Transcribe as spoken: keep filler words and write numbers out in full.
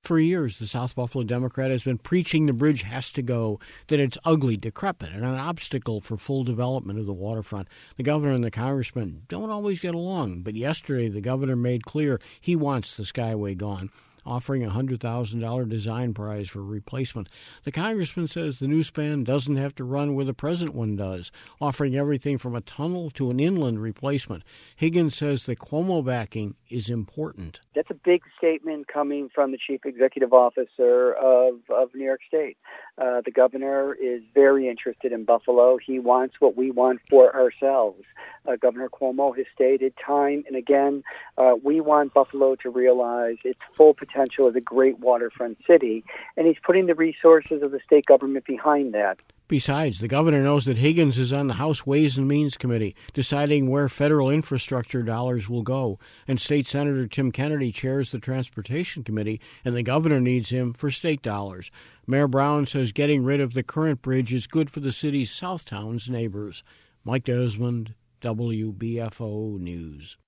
For years, the South Buffalo Democrat has been preaching the bridge has to go, that it's ugly, decrepit, and an obstacle for full development of the waterfront. The governor and the congressman don't always get along, but yesterday the governor made clear he wants the Skyway gone, offering a one hundred thousand dollars design prize for replacement. The congressman says the new span doesn't have to run where the present one does, offering everything from a tunnel to an inland replacement. Higgins says the Cuomo backing is important. That's a big statement coming from the chief executive officer of, of New York State. Uh, the governor is very interested in Buffalo. He wants what we want for ourselves. Uh, Governor Cuomo has stated time and again, uh, we want Buffalo to realize its full potential as a great waterfront city, and he's putting the resources of the state government behind that. Besides, the governor knows that Higgins is on the House Ways and Means Committee, deciding where federal infrastructure dollars will go, and State Senator Tim Kennedy chairs the Transportation Committee, and the governor needs him for state dollars. Mayor Brown says getting rid of the current bridge is good for the city's Southtowns neighbors. Mike Desmond, W B F O News.